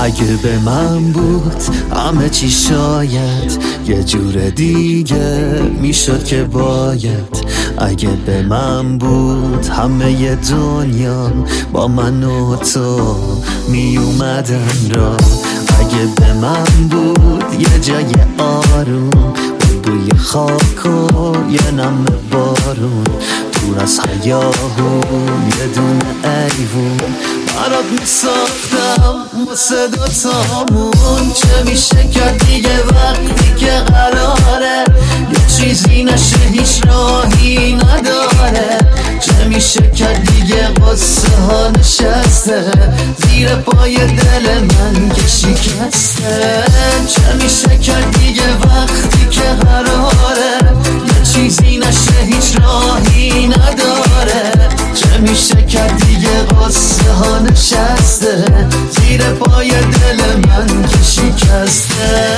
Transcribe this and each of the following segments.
اگه به من بود همه چی شاید یه جور دیگه میشد که باید. اگه به من بود همه ی دنیا با من و تو می اومدن را. اگه به من بود یه جای آروم بوی خاک و یه نم بارون، دور از هیاهون یه دونه ایوون برات می ساختم واسه دوتامون. چه میشه کرد دیگه وقتی که قراره یه چیزی نشه هیچ راهی نداره. چه میشه کرد دیگه قصه ها نشسته زیر پای دل من که شکسته. چه میشه کرد دیگه وقتی که قراره یه چیزی نشه هیچ راهی نداره. چه میشه کرد دیگه قصه ها نشسته زیر پای دل من که شکسته.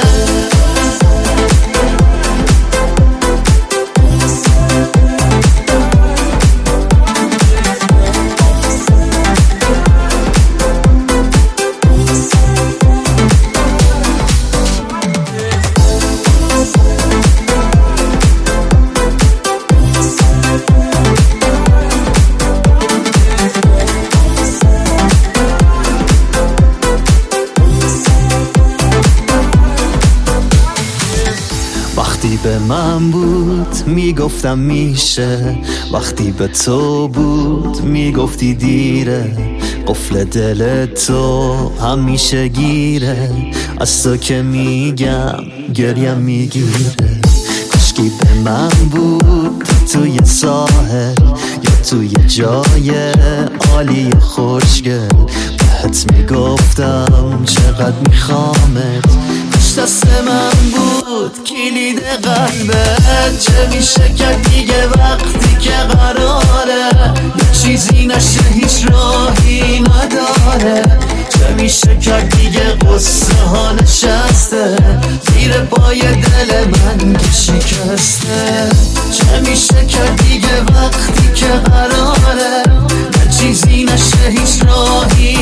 وقتی به من بود میگفتم میشه، وقتی به تو بود میگفتی دیره. قفل دل تو همیشه گیره، از تو که میگم گریم میگیره. کاشکی به من بود توی ساحل یا توی جای عالی خوشگل، بهت میگفتم چقدر میخوامت. دست من بود کلید قلبت. چه میشه کرد دیگه وقتی که قراره یه چیزی نشه هیچ راهی نداره. چه میشه کرد دیگه قصه ها نشسته زیر پای دل من که شکسته. چه میشه کرد دیگه وقتی که قراره یه چیزی نشه هیچ راهی